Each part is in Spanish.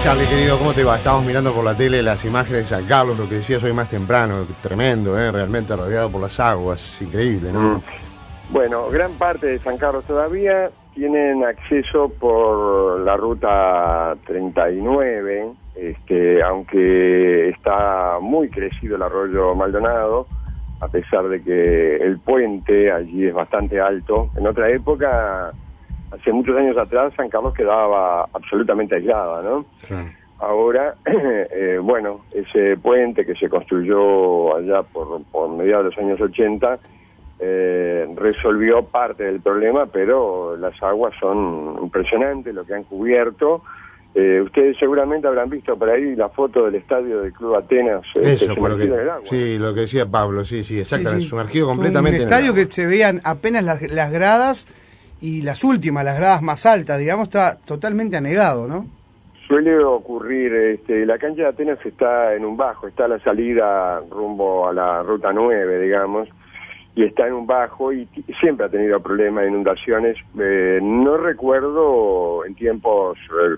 Charlie, querido, ¿cómo te va? Estamos mirando por la tele las imágenes de San Carlos, lo que decías hoy más temprano, tremendo, realmente rodeado por las aguas, increíble, ¿no? Bueno, gran parte de San Carlos todavía tienen acceso por la ruta 39, aunque está muy crecido el arroyo Maldonado, a pesar de que el puente allí es bastante alto. En otra época, hace muchos años atrás, San Carlos quedaba absolutamente aislada, ¿no? Sí. Ahora, bueno, ese puente que se construyó allá por mediados de los años 80 resolvió parte del problema, pero las aguas son impresionantes, lo que han cubierto. Ustedes seguramente habrán visto por ahí la foto del estadio del Club Atenas. Eso fue lo que, sí, lo que decía Pablo, sí, exactamente, sí, sí. Sumergido completamente. Un estadio que se veían apenas las gradas y las últimas, las gradas más altas, digamos, está totalmente anegado, ¿no? Suele ocurrir, la cancha de Atenas está en un bajo, está a la salida rumbo a la ruta 9, digamos, y está en un bajo y siempre ha tenido problemas de inundaciones. No recuerdo en tiempos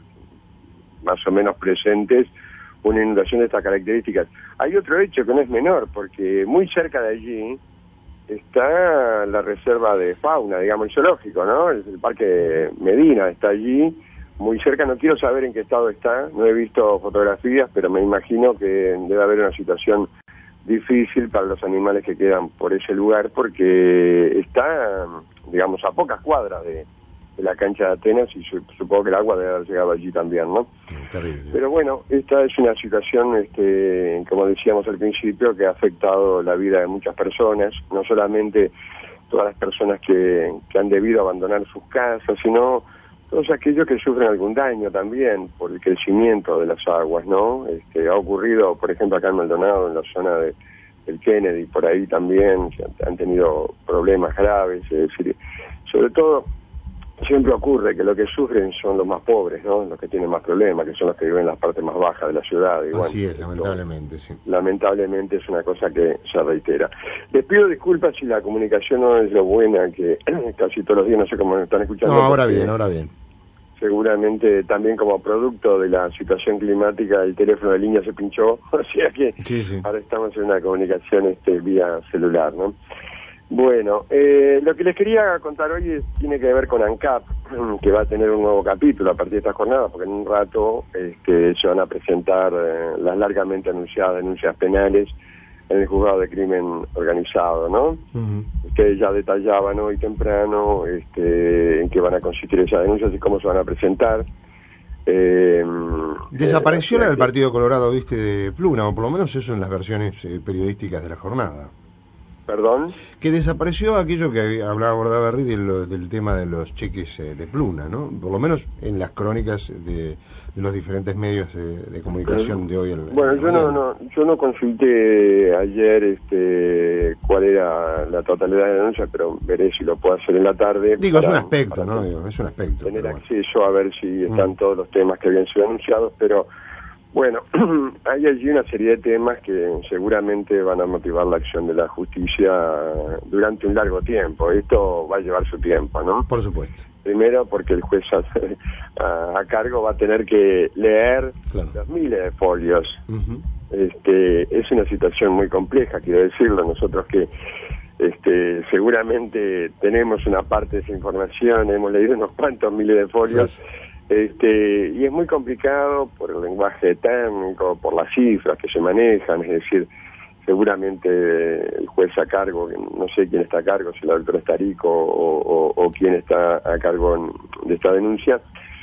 más o menos presentes una inundación de estas características. Hay otro hecho que no es menor, porque muy cerca de allí está la reserva de fauna, digamos, el zoológico, ¿no? El Parque Medina está allí, muy cerca. No quiero saber en qué estado está, no he visto fotografías, pero me imagino que debe haber una situación difícil para los animales que quedan por ese lugar, porque está, digamos, a pocas cuadras de la cancha de Atenas, y supongo que el agua debe haber llegado allí también, ¿no? Terrible. Pero bueno, esta es una situación, como decíamos al principio, que ha afectado la vida de muchas personas, no solamente todas las personas que han debido abandonar sus casas, sino todos aquellos que sufren algún daño también por el crecimiento de las aguas, ¿no? Ha ocurrido, por ejemplo, acá en Maldonado, en la zona del Kennedy, por ahí también han tenido problemas graves, es decir, sobre todo siempre ocurre que lo que sufren son los más pobres, ¿no? Los que tienen más problemas, que son los que viven en las partes más bajas de la ciudad. Y así bueno, es, lamentablemente, sí. Lamentablemente es una cosa que se reitera. Les pido disculpas si la comunicación no es lo buena, que casi todos los días, no sé cómo me están escuchando. No, ahora bien. Seguramente también como producto de la situación climática el teléfono de línea se pinchó, o sea que sí. Ahora estamos en una comunicación vía celular, ¿no? Bueno, lo que les quería contar hoy tiene que ver con ANCAP, que va a tener un nuevo capítulo a partir de esta jornada, porque en un rato se van a presentar las largamente anunciadas denuncias penales en el juzgado de crimen organizado, ¿no? Uh-huh. Ustedes ya detallaban hoy temprano en qué van a consistir esas denuncias y cómo se van a presentar. Desapareció la del Partido Colorado, viste, de Pluna, o por lo menos eso en las versiones periodísticas de la jornada. ¿Perdón? Que desapareció aquello que hablaba Bordaberry del tema de los cheques de Pluna, ¿no? Por lo menos en las crónicas de los diferentes medios de comunicación de hoy. Yo no consulté ayer cuál era la totalidad de la denuncia, pero veré si lo puedo hacer en la tarde. Digo, es un aspecto, ¿no? Es un aspecto. Tener acceso a ver si están todos los temas que habían sido anunciados, pero bueno, hay allí una serie de temas que seguramente van a motivar la acción de la justicia durante un largo tiempo. Esto va a llevar su tiempo, ¿no? Por supuesto. Primero porque el juez a cargo va a tener que leer los miles de folios. Uh-huh. Es una situación muy compleja, quiero decirlo. Nosotros que seguramente tenemos una parte de esa información, hemos leído unos cuantos miles de folios. Claro. Y es muy complicado por el lenguaje técnico, por las cifras que se manejan, es decir, seguramente el juez a cargo, no sé quién está a cargo, si la doctora Estarico o quién está a cargo de esta denuncia,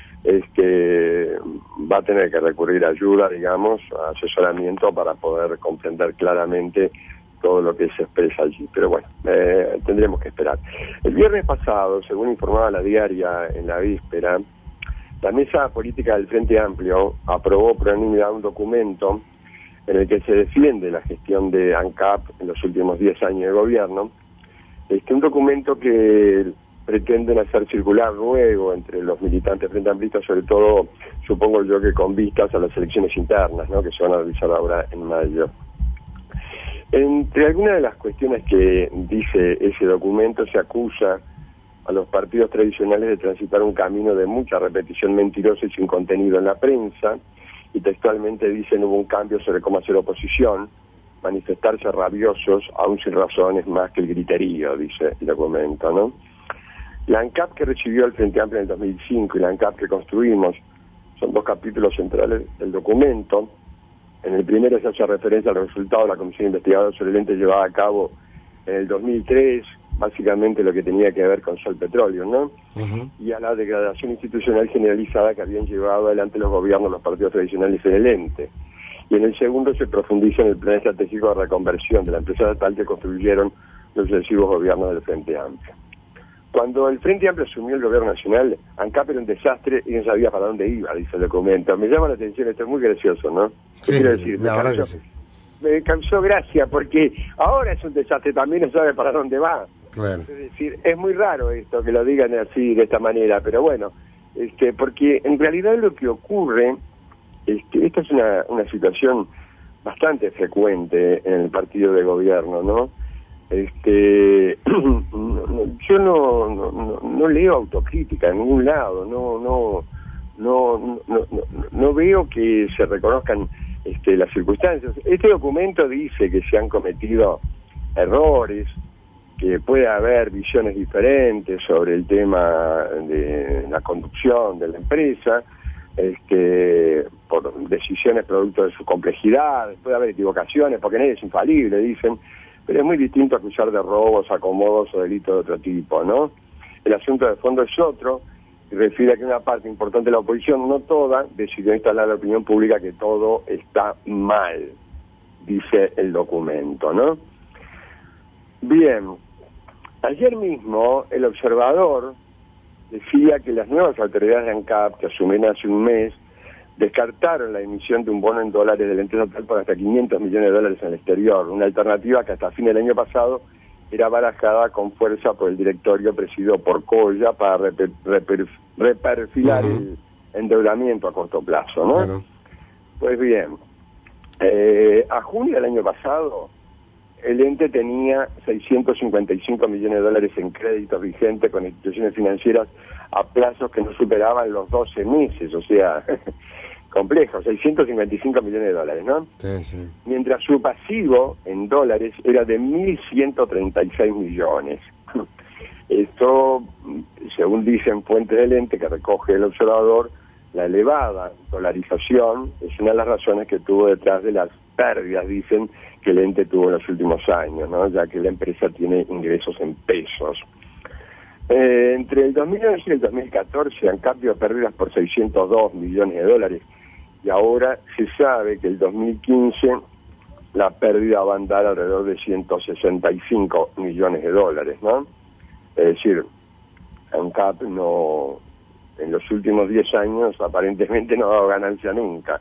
va a tener que recurrir a ayuda, digamos, a asesoramiento para poder comprender claramente todo lo que se expresa allí. Pero bueno, tendremos que esperar. El viernes pasado, según informaba la diaria en la víspera, la Mesa Política del Frente Amplio aprobó por unanimidad un documento en el que se defiende la gestión de ANCAP en los últimos 10 años de gobierno. Un documento que pretenden hacer circular luego entre los militantes frente amplistas, sobre todo, supongo yo, que con vistas a las elecciones internas, ¿no?, que se van a realizar ahora en mayo. Entre algunas de las cuestiones que dice ese documento, se acusa a los partidos tradicionales de transitar un camino de mucha repetición mentirosa y sin contenido en la prensa, y textualmente dicen: hubo un cambio sobre cómo hacer oposición, manifestarse rabiosos, aún sin razones más que el griterío, dice el documento, ¿no? La ANCAP que recibió el Frente Amplio en el 2005 y la ANCAP que construimos son dos capítulos centrales del documento. En el primero se hace referencia al resultado de la Comisión Investigadora sobre el ente llevada a cabo en el 2003, básicamente lo que tenía que ver con Sol Petróleo, ¿no? Y a la degradación institucional generalizada que habían llevado adelante los gobiernos, los partidos tradicionales en el ente. Y en el segundo se profundiza en el plan estratégico de reconversión de la empresa estatal que construyeron los sucesivos gobiernos del Frente Amplio. Cuando el Frente Amplio asumió el gobierno nacional, ANCAP era un desastre y no sabía para dónde iba, dice el documento. Me llama la atención, esto es muy gracioso, ¿no? Sí, quiero decir? La verdad que sí. Me causó gracia porque ahora es un desastre, también no sabe para dónde va. Claro. Es decir, es muy raro esto, que lo digan así, de esta manera, pero bueno, porque en realidad lo que ocurre, esta es una situación bastante frecuente en el partido de gobierno, ¿no? Yo no leo autocrítica en ningún lado, no veo que se reconozcan las circunstancias. Este documento dice que se han cometido errores, que puede haber visiones diferentes sobre el tema de la conducción de la empresa, por decisiones producto de su complejidad, puede haber equivocaciones, porque nadie es infalible, dicen, pero es muy distinto acusar de robos, acomodos o delitos de otro tipo, ¿no? El asunto de fondo es otro, y refiere a que una parte importante de la oposición, no toda, decidió instalar a la opinión pública que todo está mal, dice el documento, ¿no? Bien, ayer mismo el Observador decía que las nuevas autoridades de ANCAP, que asumen hace un mes, descartaron la emisión de un bono en dólares del ente estatal por hasta 500 millones de dólares en el exterior, una alternativa que hasta fin del año pasado era barajada con fuerza por el directorio presidido por Colla para reperfilar el endeudamiento a corto plazo, ¿no? Bueno. Pues bien, a junio del año pasado el ente tenía 655 millones de dólares en créditos vigentes con instituciones financieras a plazos que no superaban los 12 meses, o sea, complejo, 655 millones de dólares, ¿no? Sí, sí. Mientras su pasivo en dólares era de 1.136 millones. Esto, según dicen fuentes del ente que recoge el Observador, la elevada dolarización es una de las razones que tuvo detrás de las pérdidas, dicen, que el ente tuvo en los últimos años, ¿no? Ya que la empresa tiene ingresos en pesos. Entre el 2011 y el 2014 han cambiado pérdidas por 602 millones de dólares y ahora se sabe que el 2015 la pérdida va a andar alrededor de 165 millones de dólares, ¿no? Es decir, ANCAP no, en los últimos 10 años aparentemente no ha dado ganancia nunca.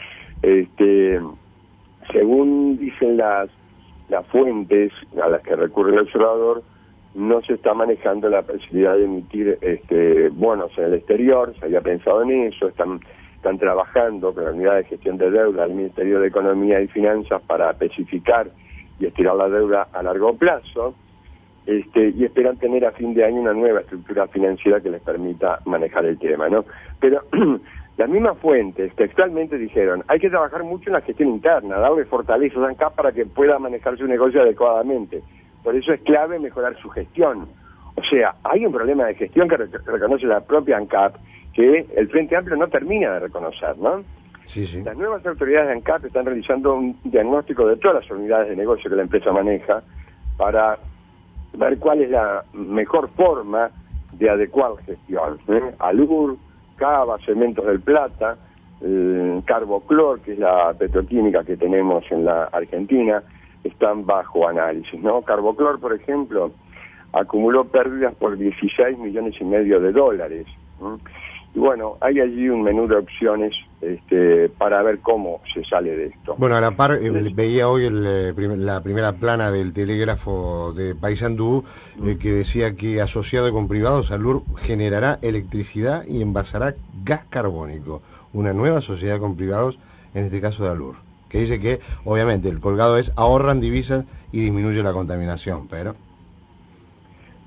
Según dicen las fuentes a las que recurre el Observador, no se está manejando la posibilidad de emitir bonos en el exterior, se había pensado en eso, están trabajando con la unidad de gestión de deuda del Ministerio de Economía y Finanzas para especificar y estirar la deuda a largo plazo, y esperan tener a fin de año una nueva estructura financiera que les permita manejar el tema, ¿no? Pero las mismas fuentes textualmente dijeron: hay que trabajar mucho en la gestión interna, darle fortaleza a ANCAP para que pueda manejar su negocio adecuadamente. Por eso es clave mejorar su gestión. O sea, hay un problema de gestión que reconoce la propia ANCAP, que el Frente Amplio no termina de reconocer, ¿no? Sí, sí. Las nuevas autoridades de ANCAP están realizando un diagnóstico de todas las unidades de negocio que la empresa maneja para ver cuál es la mejor forma de adecuar gestión. Alur, Cava, Cementos del Plata, Carboclor, que es la petroquímica que tenemos en la Argentina, están bajo análisis, ¿no? Carboclor, por ejemplo, acumuló pérdidas por 16 millones y medio de dólares. Y bueno, hay allí un menú de opciones para ver cómo se sale de esto. Bueno, a la par, veía hoy la primera plana del telégrafo de Paysandú, que decía que asociado con privados, Alur generará electricidad y envasará gas carbónico. Una nueva sociedad con privados, en este caso de Alur, que dice que, obviamente, el colgado es ahorran divisas y disminuye la contaminación, pero...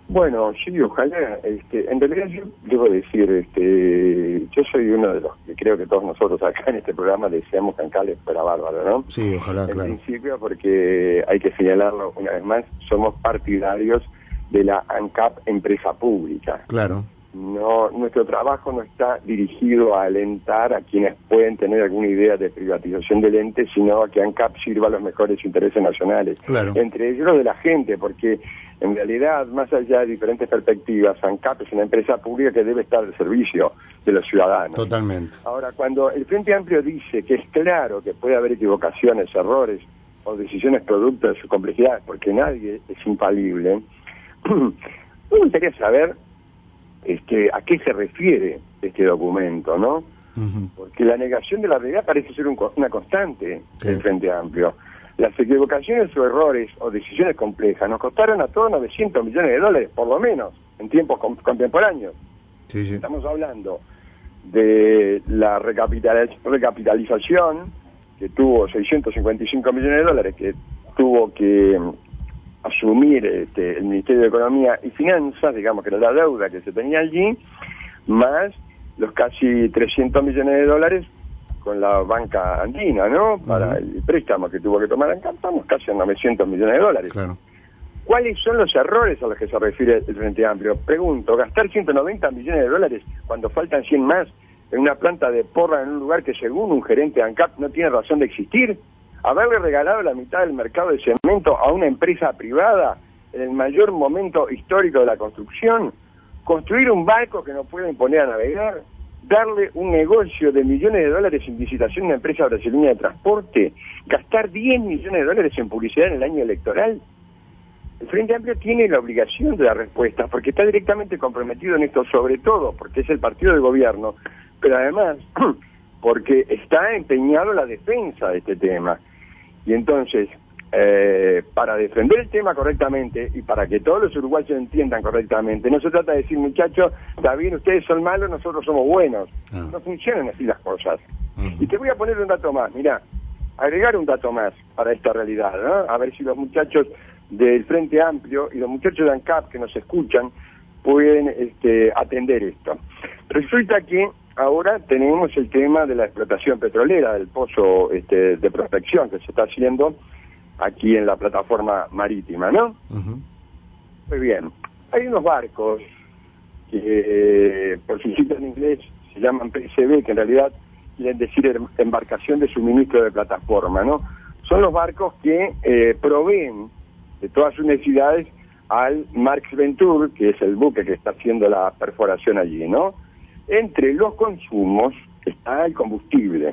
Bueno, sí, ojalá. En realidad yo debo decir, yo soy uno de los que creo que todos nosotros acá en este programa deseamos que ANCAP le fuera bárbaro, ¿no? Sí, ojalá, En claro. principio, porque hay que señalarlo una vez más, somos partidarios de la ANCAP empresa pública. Claro. No, nuestro trabajo no está dirigido a alentar a quienes pueden tener alguna idea de privatización del ente, sino a que ANCAP sirva a los mejores intereses nacionales. Claro. Entre ellos los de la gente, porque en realidad, más allá de diferentes perspectivas, ANCAP es una empresa pública que debe estar al servicio de los ciudadanos. Totalmente. Ahora, cuando el Frente Amplio dice que es claro que puede haber equivocaciones, errores o decisiones producto de su complejidad, porque nadie es infalible, me gustaría saber a qué se refiere este documento, ¿no? Uh-huh. Porque la negación de la realidad parece ser una constante Sí. del Frente Amplio. Las equivocaciones o errores o decisiones complejas nos costaron a todos $900 millones, por lo menos, en tiempos contemporáneos. Sí, sí. Estamos hablando de la recapitalización que tuvo $655 millones, que tuvo que asumir el Ministerio de Economía y Finanzas, digamos que era la deuda que se tenía allí, más los casi $300 millones con la banca andina, ¿no? Para el préstamo que tuvo que tomar ANCAP, estamos casi en $900 millones. Claro. ¿Cuáles son los errores a los que se refiere el Frente Amplio? Pregunto, gastar $190 millones cuando faltan 100 más en una planta de porra en un lugar que según un gerente de ANCAP no tiene razón de existir, haberle regalado la mitad del mercado de cemento a una empresa privada en el mayor momento histórico de la construcción, construir un barco que no puede imponer a navegar, darle un negocio de millones de dólares en licitación a una empresa brasileña de transporte, gastar $10 millones en publicidad en el año electoral. El Frente Amplio tiene la obligación de dar respuestas porque está directamente comprometido en esto, sobre todo porque es el partido de gobierno, pero además porque está empeñado en la defensa de este tema. Y entonces, para defender el tema correctamente y para que todos los uruguayos entiendan correctamente, no se trata de decir, muchachos, está bien, ustedes son malos, nosotros somos buenos. No funcionan así las cosas. Y te voy a poner un dato más, mirá, agregar un dato más para esta realidad, ¿no? A ver si los muchachos del Frente Amplio y los muchachos de ANCAP que nos escuchan pueden atender esto. Resulta que ahora tenemos el tema de la explotación petrolera, del pozo de prospección que se está haciendo aquí en la plataforma marítima, ¿no? Uh-huh. Muy bien. Hay unos barcos que, por su sitio en inglés, se llaman PSB, que en realidad quieren decir embarcación de suministro de plataforma, ¿no? Son los barcos que proveen de todas sus necesidades al Marx Venture, que es el buque que está haciendo la perforación allí, ¿no? Entre los consumos está el combustible.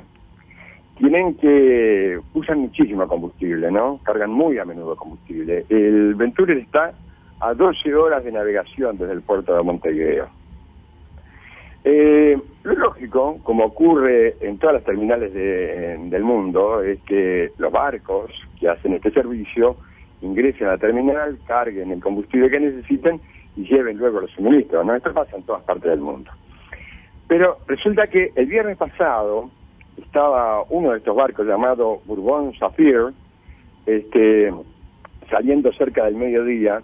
Usan muchísimo combustible, ¿no? Cargan muy a menudo combustible. El Venture está a 12 horas de navegación desde el puerto de Montevideo. Lo lógico, como ocurre en todas las terminales del mundo, es que los barcos que hacen este servicio ingresen a la terminal, carguen el combustible que necesiten y lleven luego los suministros, ¿no? Esto pasa en todas partes del mundo. Pero resulta que el viernes pasado estaba uno de estos barcos llamado Bourbon Saphir, saliendo cerca del mediodía,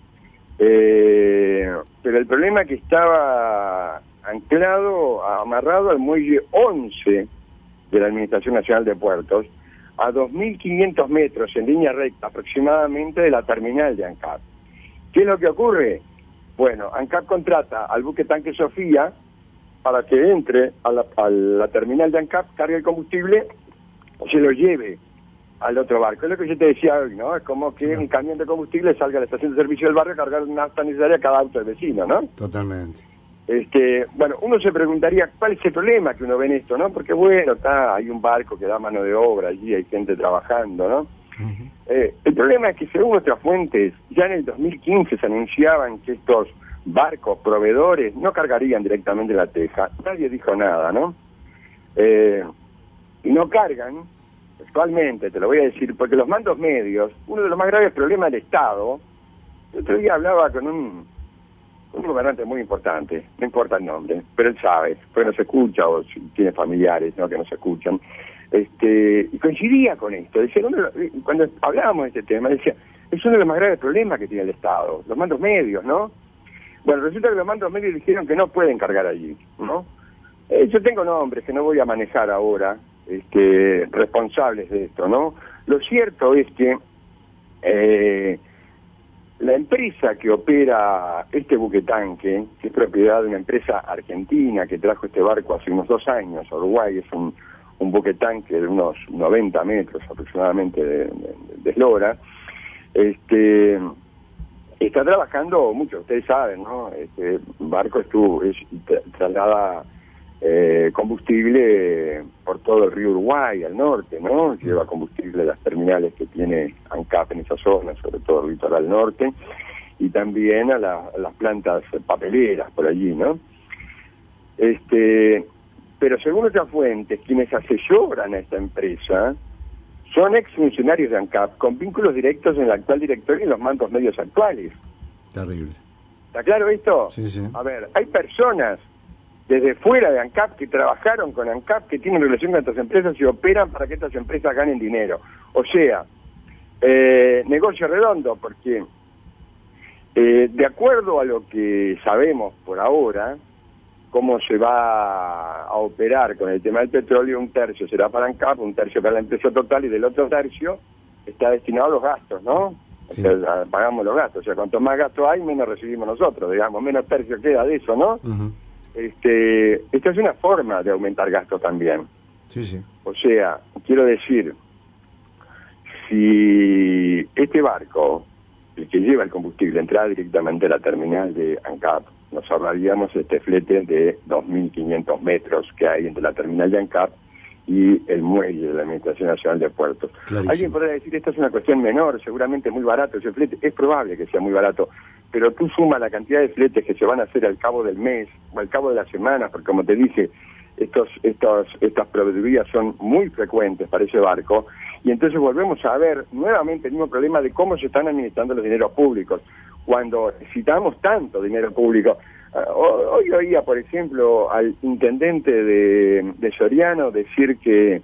pero el problema es que estaba amarrado al muelle 11 de la Administración Nacional de Puertos, a 2.500 metros en línea recta aproximadamente de la terminal de ANCAP. ¿Qué es lo que ocurre? Bueno, ANCAP contrata al buque tanque Sofía para que entre a la terminal de ANCAP, cargue el combustible y se lo lleve al otro barco. Es lo que yo te decía hoy, ¿no? Es como que un camión de combustible salga a la estación de servicio del barrio a cargar una nafta necesaria a cada auto del vecino, ¿no? Totalmente. Bueno, uno se preguntaría cuál es el problema que uno ve en esto, ¿no? Porque bueno, hay un barco que da mano de obra allí, hay gente trabajando, ¿no? Uh-huh. El problema es que según nuestras fuentes, ya en el 2015 se anunciaban que estos barcos proveedores no cargarían directamente la teja. Nadie dijo nada, ¿no? Y no cargan, actualmente, te lo voy a decir, porque los mandos medios, uno de los más graves problemas del Estado, el otro día hablaba con un gobernante muy importante, no importa el nombre, pero él sabe, porque nos escucha o si tiene familiares, ¿no?, que nos escuchan, y coincidía con esto. Decía, cuando hablábamos de este tema, decía, es uno de los más graves problemas que tiene el Estado, los mandos medios, ¿no? Bueno, resulta que los mandos medios dijeron que no pueden cargar allí, ¿no? Yo tengo nombres que no voy a manejar ahora, responsables de esto, ¿no? Lo cierto es que la empresa que opera este buquetanque, que es propiedad de una empresa argentina que trajo este barco hace unos 2 años a Uruguay, es un buquetanque de unos 90 metros aproximadamente de eslora, está trabajando mucho, ustedes saben, ¿no? Este barco traslada combustible por todo el río Uruguay, al norte, ¿no? Lleva combustible a las terminales que tiene ANCAP en esa zona, sobre todo el litoral norte, y también a las plantas papeleras por allí, ¿no? Pero según otras fuentes, quienes asesoran a esta empresa son exfuncionarios de ANCAP con vínculos directos en el actual directorio y en los mandos medios actuales. Terrible. ¿Está claro esto? Sí, sí. A ver, hay personas desde fuera de ANCAP que trabajaron con ANCAP, que tienen relación con estas empresas y operan para que estas empresas ganen dinero. O sea, negocio redondo, porque de acuerdo a lo que sabemos por ahora, cómo se va a operar con el tema del petróleo, 1/3 será para ANCAP, 1/3 para la empresa total, y del otro tercio está destinado a los gastos, ¿no? Sí. O sea, pagamos los gastos, o sea, cuanto más gasto hay, menos recibimos nosotros, digamos, menos tercio queda de eso, ¿no? Uh-huh. Esta es una forma de aumentar gastos también. Sí, sí. O sea, quiero decir, si este barco, el que lleva el combustible, entrara directamente a la terminal de ANCAP, nos ahorraríamos este flete de 2.500 metros que hay entre la terminal de ANCAP y el muelle de la Administración Nacional de Puertos. Clarísimo. Alguien podrá decir, esto es una cuestión menor, seguramente muy barato ese flete. Es probable que sea muy barato, pero tú sumas la cantidad de fletes que se van a hacer al cabo del mes o al cabo de la semana, porque como te dije, estas proveedurías son muy frecuentes para ese barco, y entonces volvemos a ver nuevamente el mismo problema de cómo se están administrando los dineros públicos, cuando necesitamos tanto dinero público. Hoy oía, por ejemplo, al intendente de Soriano decir que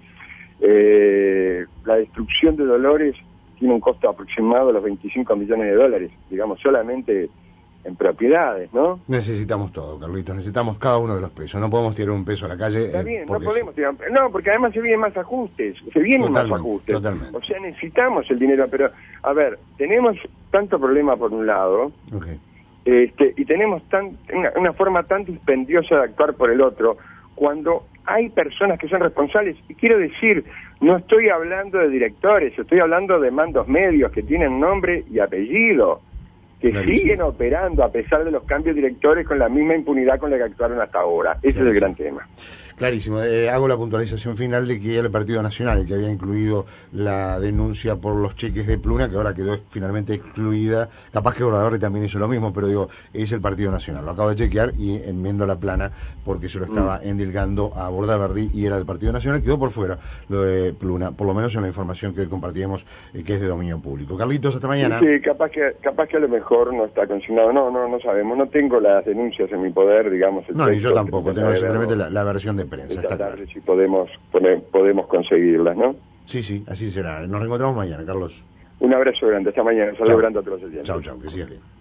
la destrucción de Dolores tiene un costo aproximado de los 25 millones de dólares, digamos, solamente en propiedades, ¿no? Necesitamos todo, Carlitos, necesitamos cada uno de los pesos, no podemos tirar un peso a la calle. Está bien, no podemos tirar, no, porque además se vienen más ajustes, Totalmente. O sea, necesitamos el dinero, pero, a ver, tenemos tanto problema por un lado, Okay. Y tenemos una forma tan dispendiosa de actuar por el otro, cuando hay personas que son responsables, y quiero decir, no estoy hablando de directores, estoy hablando de mandos medios que tienen nombre y apellido, que Clarísimo. siguen operando a pesar de los cambios directores con la misma impunidad con la que actuaron hasta ahora. Ese es el gran tema. Clarísimo. Hago la puntualización final de que era el Partido Nacional el que había incluido la denuncia por los cheques de Pluna, que ahora quedó finalmente excluida. Capaz que Bordaberry también hizo lo mismo, pero digo, es el Partido Nacional. Lo acabo de chequear y enmiendo la plana porque se lo estaba endilgando a Bordaberry y era del Partido Nacional. Quedó por fuera lo de Pluna, por lo menos en la información que hoy compartíamos, que es de dominio público. Carlitos, hasta mañana. Sí, capaz que a lo mejor no está consignado. No sabemos. No tengo las denuncias en mi poder, digamos. No, ni yo tampoco. Tengo simplemente la versión de prensa. Está claro. Si podemos conseguirlas, ¿no? Sí, así será. Nos reencontramos mañana, Carlos. Un abrazo grande. Hasta mañana. Saludos grande a todos los oyentes. Chau, que sigas bien.